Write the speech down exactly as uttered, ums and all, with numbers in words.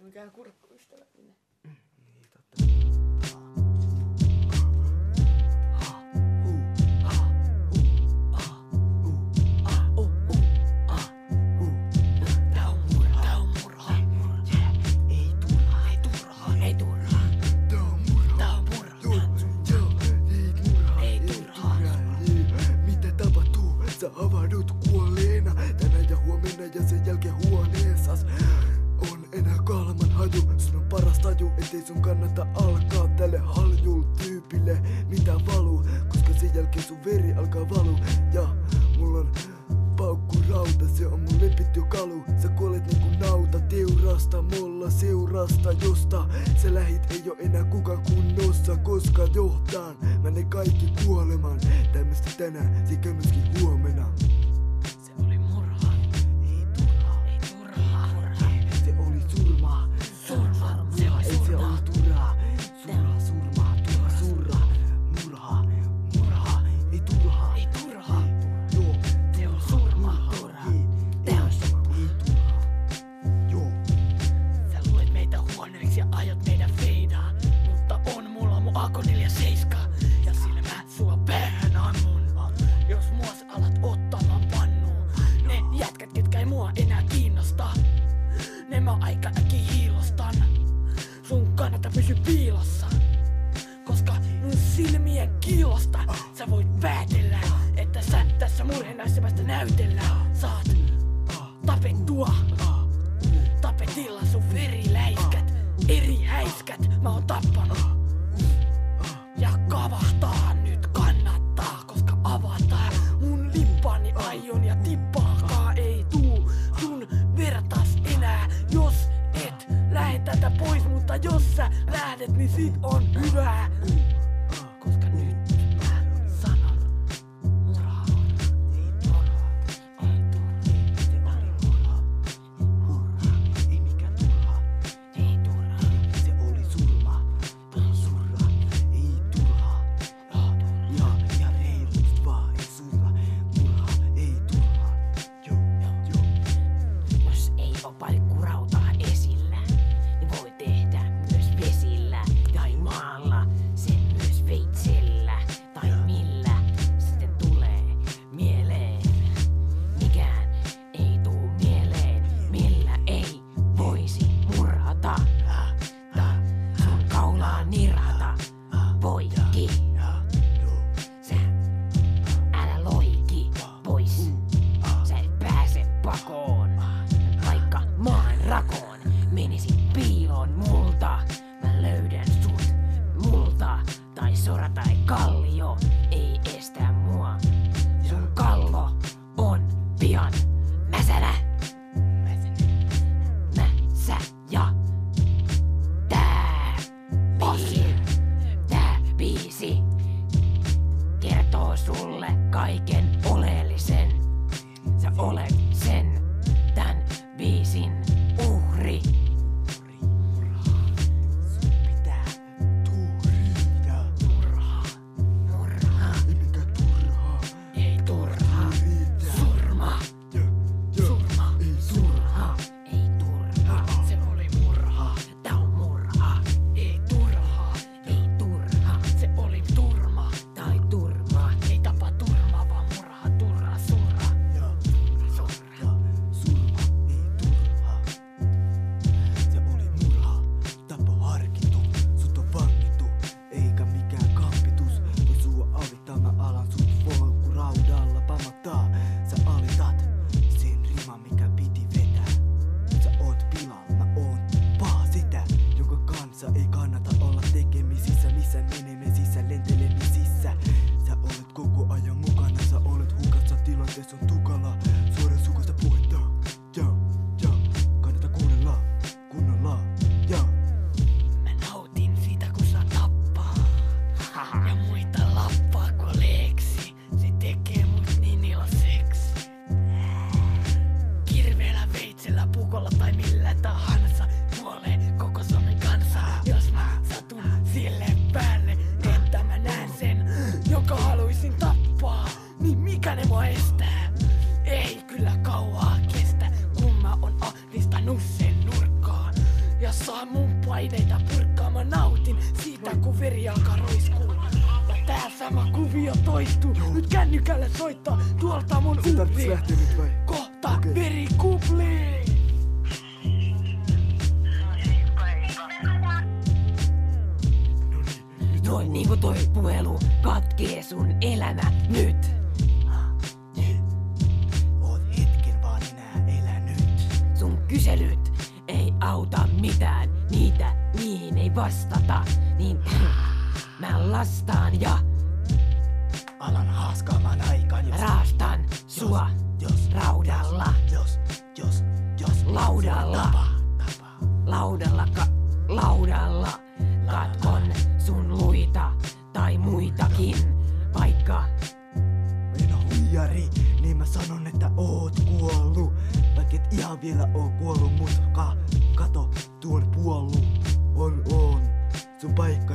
mikään kurkkuystävällinen. Niin totta. Sä havahdut kuolleena tänään ja huomenna ja sen jälkeen huoneessas on enää kalman haju. Sun on paras taju, ettei sun kannata alkaa tälle haljul tyypille mitä valuu, koska sen jälkeen sun veri alkaa valu. Ja mulla on paukkurauta, se on mun lempityökalu. Sä kuolet niinku nauta teurasta, molla seurasta, josta sä lähit ei oo enää kukaan kunnossa, koska johtaan mä ne kaikki kuolemaan. Tämmöstä tänään, sekä myöskin huomenna. Se oli murha. Ei turhaa. Ei turhaa. Se oli surmaa. Surma. Se oli surmaa. Se oli turhaa. Surra, surmaa, turha, surra. Murha. Murha. Ei turhaa. Ei turhaa. Joo. Se on surma. Turha. Teos. Ei turhaa. Joo. Sä luet meitä huonoiksi ja ajat meidän feidaan. Mutta on mulla mun A K neljäkymmentäseitsemän. Ja sillä mä sua päähän ammun. Jos mua sä alat ottamaan pannuun. Ne jätkät, ketkä ei mua enää kiinnosta. Ne mä aika äkkiä hiilostan. Sun kannattaa pysy piilossa. Koska mun silmien kiilosta sä voit päätellä, että sä tässä murhenäisemästä näytellä saat tapettua. Tapetilla sun veriläiskät, eri häiskät mä oon tappanut. Ja kavahtaa nyt kannattaa, koska avataan mun lippani aion ja tippaakaan ei tuu sun vertas enää, jos et lähde tätä pois, mutta jos sä lähdet, niin sit on hyvä. Koska nyt mä sanon murha. Ei turhaa. Ei turhaa. Se oli murha. Murha. Ei mikään turhaa. Ei turhaa. Se oli surma. Tuli surra. Ei turhaa. Ja, ja reilusti vaan ei surra. Murha. Ei turhaa. Joo, joo. Jos ei oo paikkurautaa esillä, niin voi tehdä myös vesillä tai maalla, sen myös veitsellä tai millä sitten tulee mieleen. Mikään ei tuu mieleen, millä ei voisi murhata. Ta sun kaulaa nirhata, poikki. Sä älä loiki pois, sä et pääse pakoon. Vaikka maan rakoon menisit piiloon multa, mä löydän sut multa. Tai sora tai kallio ei estä mua. Sun kallo on pian mäsänä. Mäsä ja tää biisi, tää biisi kertoo sulle kaiken oleellisen. Sä olet sen tän biisin uhri. vaan mun paineita purkkaa. Mä nautin siitä kun veri alkaa roiskuu. Ja tää sama kuvio toistuu. Nyt kännykällä soittaa tuolta mun Se tarvitsis upli. lähteä nyt vai? Kohta Okei. veri kuplii. Noin niinku toi puhelu katkee sun elämä nyt. Oot hetken vaan enää elänyt. Sun kyselyt ei auta mitään, niitä niihin ei vastata. Niin mä lastaan ja Alan haaskaamaan aikaan, jos... raastan sua jos, raudalla. Jos, jos, jos... Laudalla. Tapa, tapa. Laudalla, ka, laudalla katkon sun luita tai muitakin, vaikka En oo huijari, niin mä sanon, että oot kuollu. Vaikka et ihan vielä oo kuollu, mut ka, kato, tuon puollu. On, on, sun paikka